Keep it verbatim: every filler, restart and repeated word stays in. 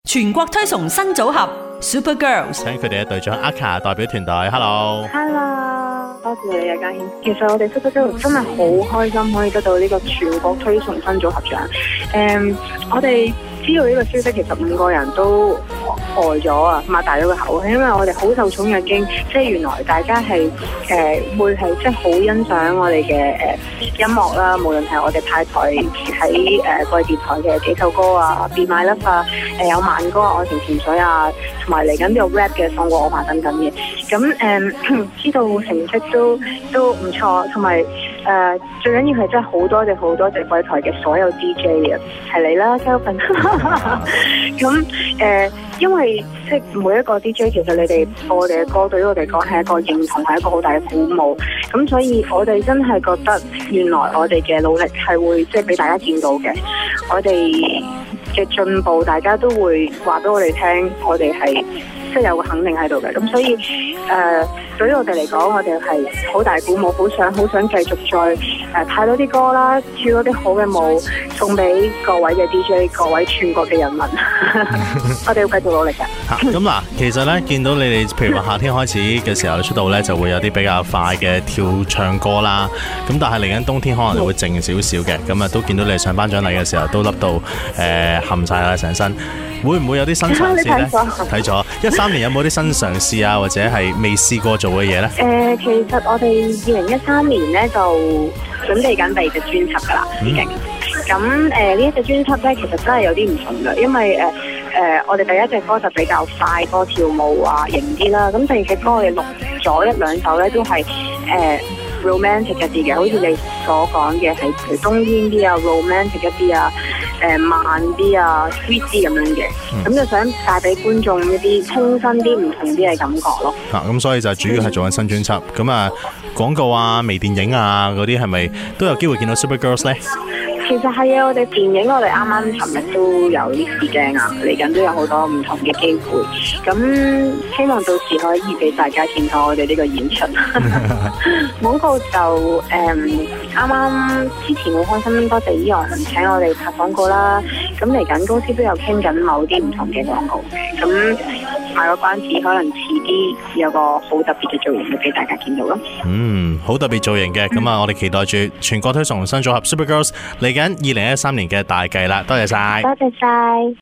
全國推崇新組合 Super Girls， 請佢哋嘅隊長阿卡代表團隊 ，Hello，Hello， 多謝你啊嘉軒。其實我哋 Super Girls 真係好開心可以得到呢個全國推崇新組合獎。誒、um，我哋知道呢個消息，其實五個人都呆咗啊，擘大咗個口，因為我哋好受寵若驚，即係原來大家係誒、呃、會係即係好欣賞我哋嘅誒音樂啦，無論係我哋派台喺誒貴電台嘅幾首歌啊 ，Be My Love 啊，誒、呃、有慢歌啊，愛情潛水啊，同埋嚟緊有 rap 嘅放過我吧等等嘅，咁誒、呃、知道成績都都唔錯，同埋誒最緊要係真係好多謝好多謝貴台嘅所有 D J 啊，係你啦 Kelvin， 咁誒、呃、因為即係每一個 D J 其實你哋播我哋嘅歌對於我哋講係一個認同，係一個好大嘅鼓舞，咁所以我哋真係覺得原來我哋嘅努力係會即係俾大家見到嘅，我哋嘅進步大家都會話俾我哋聽，我哋係即係有個肯定喺度嘅，咁所以誒、呃、對於我哋嚟講，我哋係好大鼓舞，好想好想繼續再誒、呃、派多啲歌啦，跳多啲好嘅舞，送俾各位嘅 D J， 各位全國嘅人民，我哋要繼續努力嘅。 咁嗱、啊，其實咧見到你哋，譬如話夏天開始嘅時候出道咧，就會有啲比較快嘅跳唱歌啦。咁但係嚟緊冬天可能會靜少少嘅，咁啊都見到你上頒獎禮嘅時候都笠到誒冚晒啦成身。會唔會有啲新嘗試咧？睇咗一三年有冇啲新嘗試啊，或者係未試過做嘅嘢咧？ 誒、呃，其實我哋二零一三年咧就準備緊第二隻專輯噶啦，已經。咁誒呢一隻專輯咧，其實真係有啲唔同嘅，因為誒誒、呃呃、我哋第一隻歌就比較快歌跳舞啊型啲啦，咁第二隻歌我哋錄咗一兩首咧都係誒。呃 romantic 一啲嘅，好似你所講嘅係譬如冬天啲啊 romantic 一啲啊，誒、呃、慢啲啊 sweet 啲咁樣嘅，咁、嗯、就想帶俾觀眾一啲清新啲唔同啲嘅感覺咯。 啊，咁所以就主要係做緊新專輯，咁、嗯、啊廣告啊、微電影啊嗰啲係咪都有機會見到 Super Girls 咧？ 其實係啊，我哋電影我哋啱啱尋日都有啲試鏡啊，嚟緊都有好多唔同嘅機會，咁希望到時可以俾大家見到我哋呢個演出。廣告就誒啱啱之前好開心，多謝 Eon 請我哋拍廣告啦。咁嚟緊公司都有傾緊某啲唔同嘅廣告嘅，咁賣個關子，可能遲啲有個好特別嘅造型會俾大家見到咯。 嗯，好特別造型嘅，咁、嗯、啊，我哋期待住全國推崇新組合 Super Girls 嚟緊二零一三年嘅大計啦。多謝晒， 多謝晒。